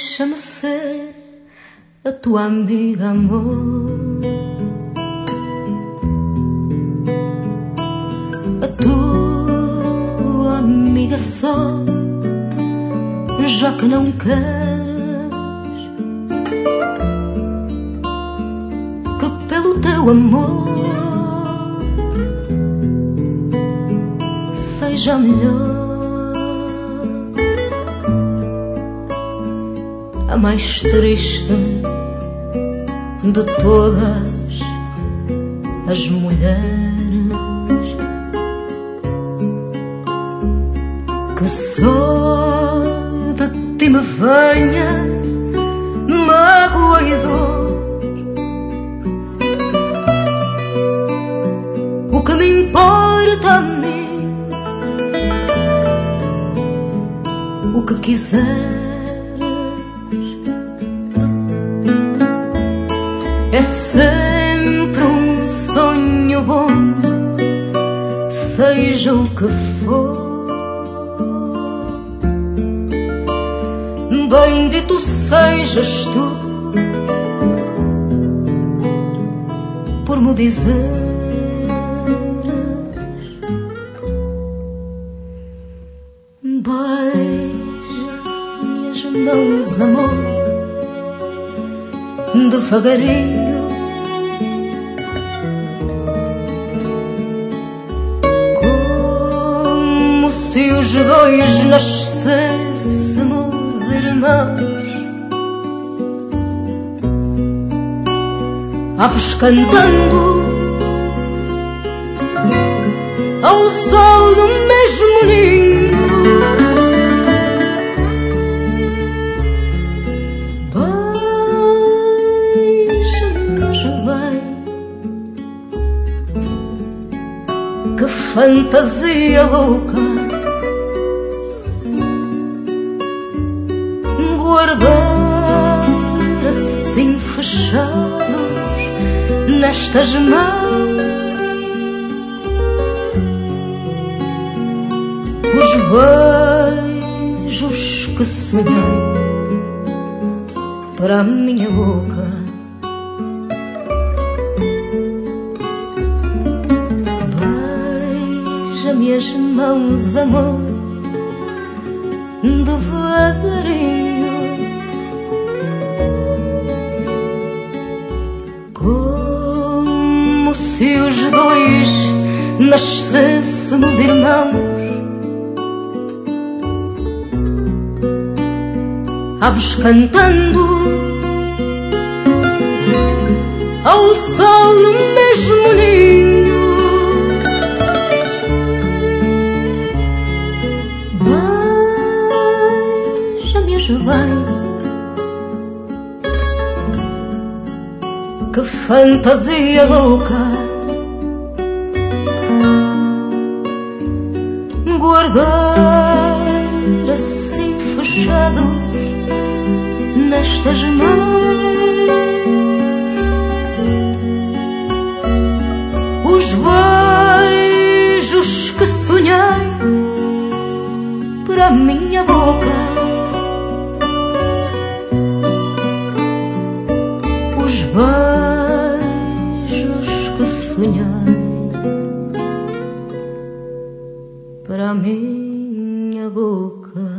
Deixa-me ser a tua amiga, amor. A tua amiga só, já que não queres que pelo teu amor seja melhor. A mais triste de todas as mulheres, que só de ti me venha mágoa e dor. O que me importa a mim, o que quiser, é sempre um sonho bom, seja o que for. Bendito sejas tu por me dizeres: beija minhas mãos, amor, devagarinho, como se os dois nascêssemos irmãos, aves cantando ao sol do mesmo ninho. Que fantasia louca, guardar assim fechados nestas mãos os beijos que sonhei para a minha boca. Minhas mãos, amor, devagarinho, como se os dois nascêssemos irmãos, aves cantando ao sol do mesmo ninho. Bem, que fantasia louca, guardar assim fechados nestas mãos os beijos que sonhei para a minha boca. Os beijos que sonhei para a minha boca.